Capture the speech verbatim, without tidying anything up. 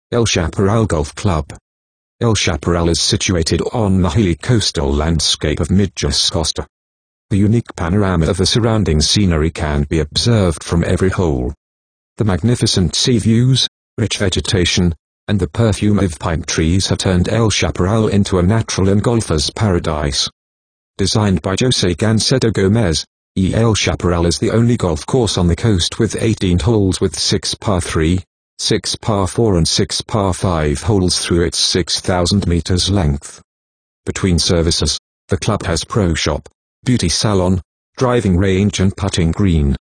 El Chaparral Golf Club. El Chaparral is situated on the hilly coastal landscape of Midgas Costa. The unique panorama of the surrounding scenery can be observed from every hole. The magnificent sea views, rich vegetation, and the perfume of pine trees have turned El Chaparral into a natural and golfer's paradise. Designed by Jose Gancedo Gomez, El Chaparral is the only golf course on the coast with eighteen holes with six par three, six par four and six par five holes through its six thousand meters length. Between services, the club has pro shop, beauty salon, driving range and putting green.